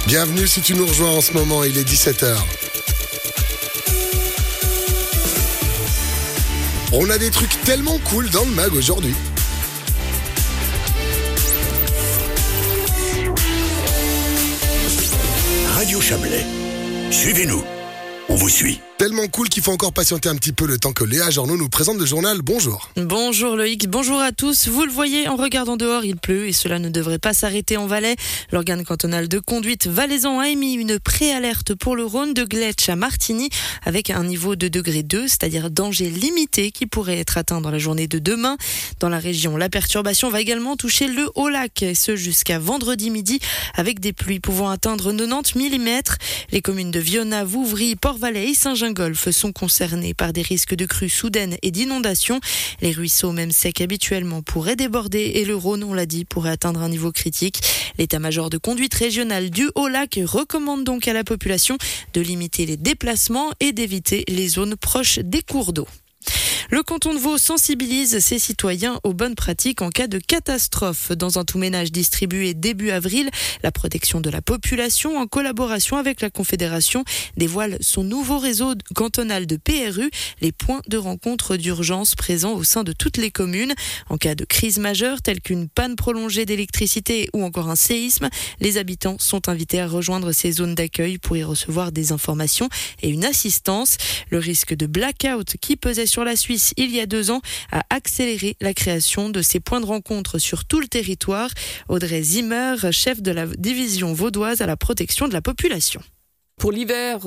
Bienvenue si tu nous rejoins en ce moment, il est 17h. On a des trucs tellement cool dans le mag aujourd'hui. Radio Chablais. Suivez-nous. On vous suit. Tellement cool qu'il faut encore patienter un petit peu le temps que Léa Journeau nous présente le journal. Bonjour. Bonjour Loïc, bonjour à tous. Vous le voyez, en regardant dehors, il pleut et cela ne devrait pas s'arrêter en Valais. L'organe cantonal de conduite valaisan a émis une préalerte pour le Rhône de Gletsch à Martigny avec un niveau de degré 2, c'est-à-dire danger limité qui pourrait être atteint dans la journée de demain. Dans la région, la perturbation va également toucher le Haut-Lac, et ce jusqu'à vendredi midi avec des pluies pouvant atteindre 90 mm. Les communes de Vionnaz, Vouvry, Port-Valais et Saint-Gingolph sont concernés par des risques de crues soudaines et d'inondations. Les ruisseaux, même secs habituellement, pourraient déborder et le Rhône, on l'a dit, pourrait atteindre un niveau critique. L'état-major de conduite régionale du Haut-Lac recommande donc à la population de limiter les déplacements et d'éviter les zones proches des cours d'eau. Le canton de Vaud sensibilise ses citoyens aux bonnes pratiques en cas de catastrophe. Dans un tout-ménage distribué début avril, la protection de la population, en collaboration avec la Confédération, dévoile son nouveau réseau cantonal de PRU, les points de rencontre d'urgence présents au sein de toutes les communes. En cas de crise majeure, telle qu'une panne prolongée d'électricité ou encore un séisme, les habitants sont invités à rejoindre ces zones d'accueil pour y recevoir des informations et une assistance. Le risque de blackout qui pesait sur la Suisse il y a 2 ans a accéléré la création de ces points de rencontre sur tout le territoire. Audrey Zimmer, chef de la division vaudoise à la protection de la population. Pour l'hiver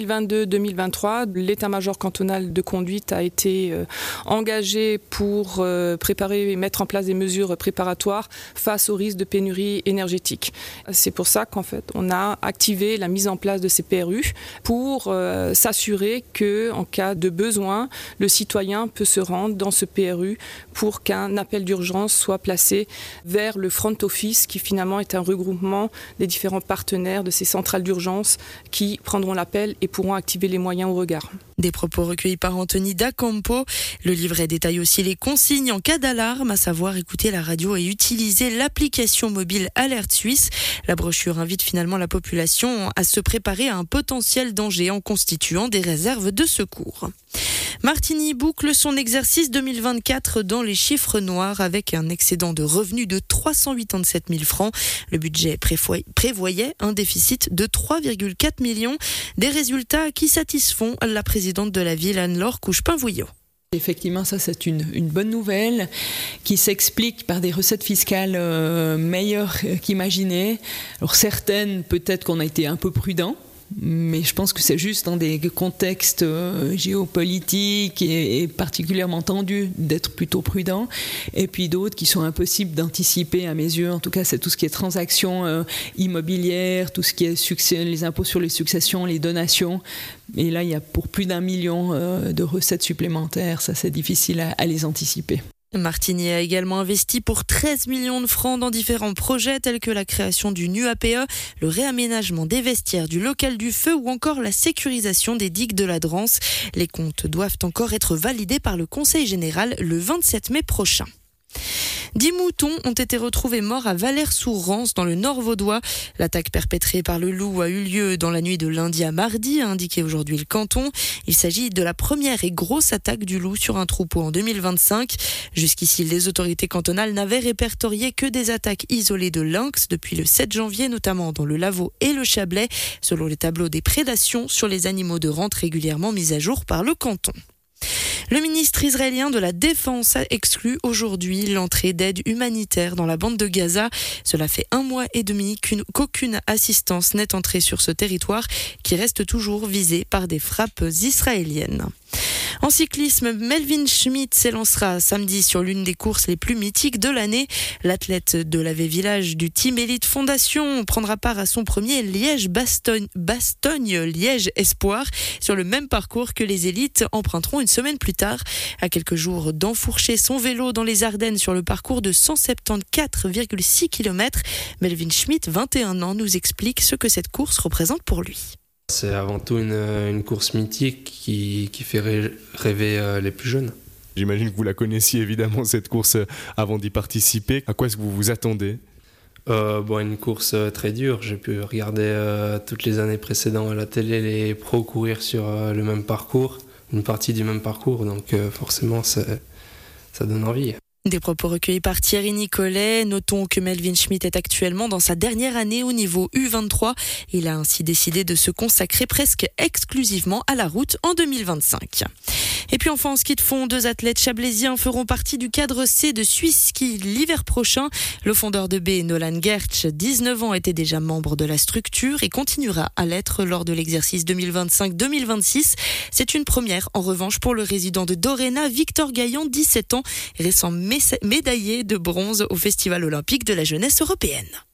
2022-2023, l'état-major cantonal de conduite a été engagé pour préparer et mettre en place des mesures préparatoires face au risque de pénurie énergétique. C'est pour ça qu'en fait, on a activé la mise en place de ces PRU pour s'assurer qu'en cas de besoin, le citoyen peut se rendre dans ce PRU pour qu'un appel d'urgence soit placé vers le front office qui finalement est un regroupement des différents partenaires de ces centrales d'urgence qui prendront l'appel et pourront activer les moyens au regard. Des propos recueillis par Anthony Dacampo. Le livret détaille aussi les consignes en cas d'alarme, à savoir écouter la radio et utiliser l'application mobile Alerte Suisse. La brochure invite finalement la population à se préparer à un potentiel danger en constituant des réserves de secours. Martigny boucle son exercice 2024 dans les chiffres noirs avec un excédent de revenus de 387 000 francs. Le budget prévoyait un déficit de 3,4 millions. Des résultats qui satisfont la présidente de la ville, Anne-Laure Couchepin-Vouillot. Effectivement, ça c'est une bonne nouvelle qui s'explique par des recettes fiscales meilleures qu'imaginées. Alors certaines, peut-être qu'on a été un peu prudents. Mais je pense que c'est juste dans des contextes géopolitiques et particulièrement tendus d'être plutôt prudent. Et puis d'autres qui sont impossibles d'anticiper à mes yeux. En tout cas, c'est tout ce qui est transactions immobilières, tout ce qui est les impôts sur les successions, les donations. Et là, il y a pour plus d'1 million de recettes supplémentaires. Ça, c'est difficile à les anticiper. Martigny a également investi pour 13 millions de francs dans différents projets tels que la création du NUAPE, le réaménagement des vestiaires du local du feu ou encore la sécurisation des digues de la Drance. Les comptes doivent encore être validés par le Conseil général le 27 mai prochain. 10 moutons ont été retrouvés morts à Valeyres-sous-Rance dans le Nord vaudois. L'attaque perpétrée par le loup a eu lieu dans la nuit de lundi à mardi, a indiqué aujourd'hui le canton. Il s'agit de la première et grosse attaque du loup sur un troupeau en 2025. Jusqu'ici, les autorités cantonales n'avaient répertorié que des attaques isolées de lynx depuis le 7 janvier, notamment dans le Lavaux et le Chablais, selon les tableaux des prédations sur les animaux de rente régulièrement mis à jour par le canton. Le ministre israélien de la Défense a exclu aujourd'hui l'entrée d'aide humanitaire dans la bande de Gaza. Cela fait 1 mois et demi qu'aucune assistance n'est entrée sur ce territoire qui reste toujours visé par des frappes israéliennes. En cyclisme, Melvin Schmidt s'élancera samedi sur l'une des courses les plus mythiques de l'année. L'athlète de l'AV Village du Team Elite Fondation prendra part à son premier Liège-Bastogne-Liège Espoir sur le même parcours que les élites emprunteront une semaine plus tard. À quelques jours d'enfourcher son vélo dans les Ardennes sur le parcours de 174,6 km, Melvin Schmidt, 21 ans, nous explique ce que cette course représente pour lui. C'est avant tout une course mythique qui fait rêver les plus jeunes. J'imagine que vous la connaissiez évidemment cette course avant d'y participer. À quoi est-ce que vous vous attendez ? Une course très dure. J'ai pu regarder toutes les années précédentes à la télé les pros courir sur le même parcours, une partie du même parcours, donc forcément ça donne envie. Des propos recueillis par Thierry Nicolet. Notons que Melvin Schmidt est actuellement dans sa dernière année au niveau U23. Il a ainsi décidé de se consacrer presque exclusivement à la route en 2025. Et puis enfin en ski de fond, 2 athlètes chablaisiens feront partie du cadre C de Swiss Ski l'hiver prochain. Le fondeur de B, Nolan Gertsch, 19 ans, était déjà membre de la structure et continuera à l'être lors de l'exercice 2025-2026. C'est une première en revanche pour le résident de Doréna, Victor Gaillan, 17 ans, récent médaillé de bronze au Festival olympique de la jeunesse européenne.